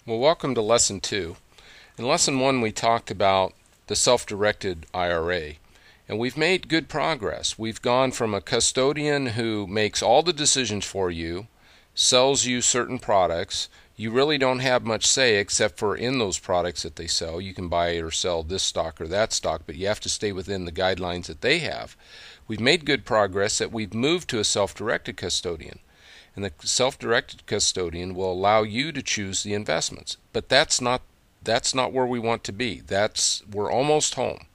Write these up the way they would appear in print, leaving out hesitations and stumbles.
Well, welcome to Lesson 2. In Lesson 1, we talked about the self-directed IRA, and we've made good progress. We've gone from a custodian who makes all the decisions for you, sells you certain products. You really don't have much say except for in those products that they sell. You can buy or sell this stock or that stock, but you have to stay within the guidelines that they have. We've made good progress that we've moved to a self-directed custodian. And the self-directed custodian will allow you to choose the investments. But that's not where we want to be. We're almost home.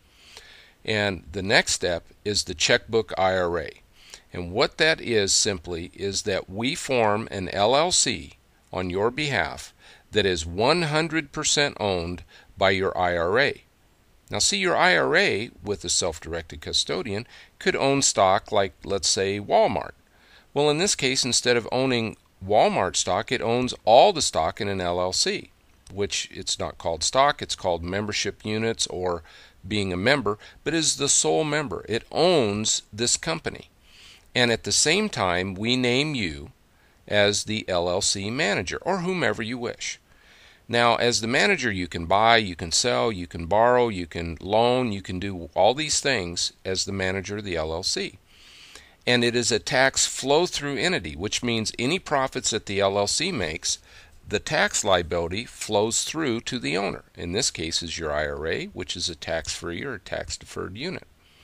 And the next step is the checkbook IRA. And what that is simply is that we form an LLC on your behalf that is 100% owned by your IRA. Now see, your IRA with a self-directed custodian could own stock like, let's say, Walmart. Well, in this case, instead of owning Walmart stock, it owns all the stock in an LLC, which it's not called stock, it's called membership units or being a member, but is the sole member. It owns this company. And at the same time, we name you as the LLC manager or whomever you wish. Now, as the manager, you can buy, you can sell, you can borrow, you can loan, you can do all these things as the manager of the LLC. And it is a tax flow-through entity, which means any profits that the LLC makes, the tax liability flows through to the owner. In this case is your IRA, which is a tax-free or a tax-deferred unit.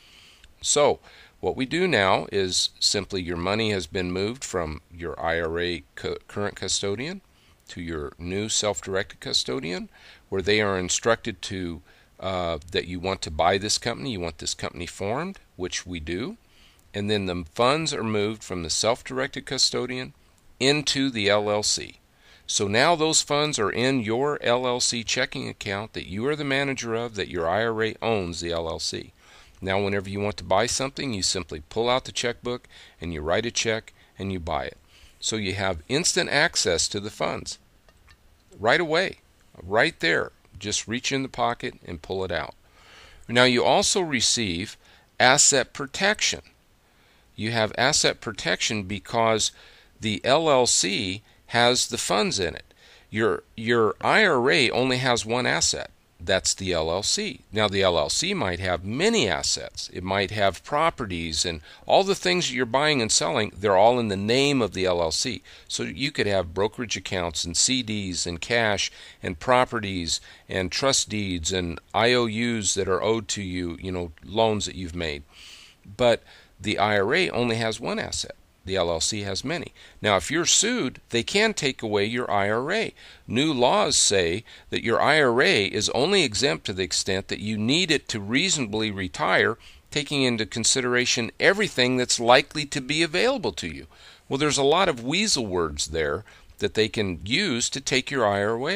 So what we do now is simply your money has been moved from your IRA current custodian to your new self-directed custodian, where they are instructed to that you want to buy this company, you want this company formed, which we do. And then the funds are moved from the self-directed custodian into the LLC. So now those funds are in your LLC checking account that you are the manager of, that your IRA owns the LLC. Now whenever you want to buy something, you simply pull out the checkbook and you write a check and you buy it. So you have instant access to the funds right away, right there. Just reach in the pocket and pull it out. Now you also receive asset protection. You have asset protection because the LLC has the funds in it. Your IRA only has one asset. That's the LLC. Now the LLC might have many assets. It might have properties and all the things you're buying and selling, they're all in the name of the LLC. So you could have brokerage accounts and CDs and cash and properties and trust deeds and IOUs that are owed to you, loans that you've made. But the IRA only has one asset. The LLC has many. Now, if you're sued, they can take away your IRA. New laws say that your IRA is only exempt to the extent that you need it to reasonably retire, taking into consideration everything that's likely to be available to you. Well, there's a lot of weasel words there that they can use to take your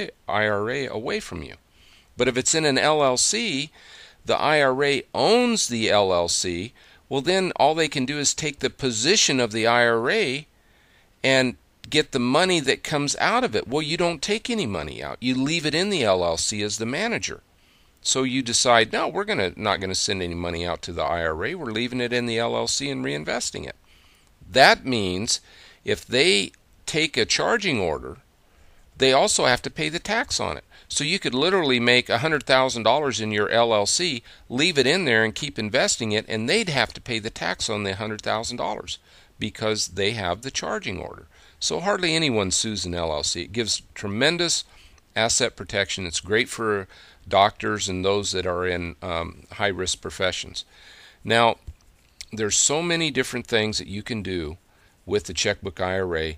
IRA away from you. But if it's in an LLC, the IRA owns the LLC. Well, then all they can do is take the position of the IRA and get the money that comes out of it. Well, you don't take any money out. You leave it in the LLC as the manager. So you decide, no, we're not going to send any money out to the IRA. We're leaving it in the LLC and reinvesting it. That means if they take a charging order, they also have to pay the tax on it. So you could literally make $100,000 in your LLC, leave it in there and keep investing it, and they'd have to pay the tax on the $100,000 because they have the charging order. So hardly anyone sues an LLC. It gives tremendous asset protection. It's great for doctors and those that are in high-risk professions. Now, there's so many different things that you can do with the checkbook IRA.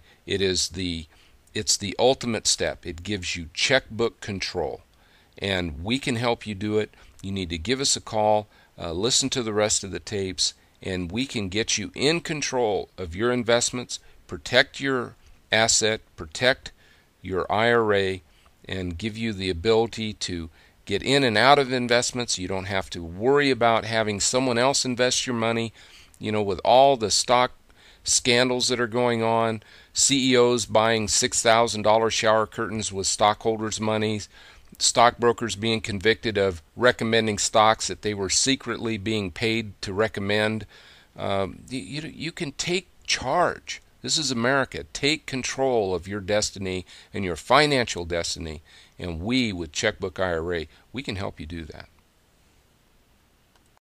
It's the ultimate step. It gives you checkbook control, and we can help you do it. You need to give us a call, listen to the rest of the tapes, and we can get you in control of your investments, protect your asset, protect your IRA, and give you the ability to get in and out of investments. You don't have to worry about having someone else invest your money, with all the stock scandals that are going on, CEOs buying $6,000 shower curtains with stockholders' money, stockbrokers being convicted of recommending stocks that they were secretly being paid to recommend. You can take charge This is America. Take control of your destiny and your financial destiny, and we, with Checkbook IRA, we can help you do that.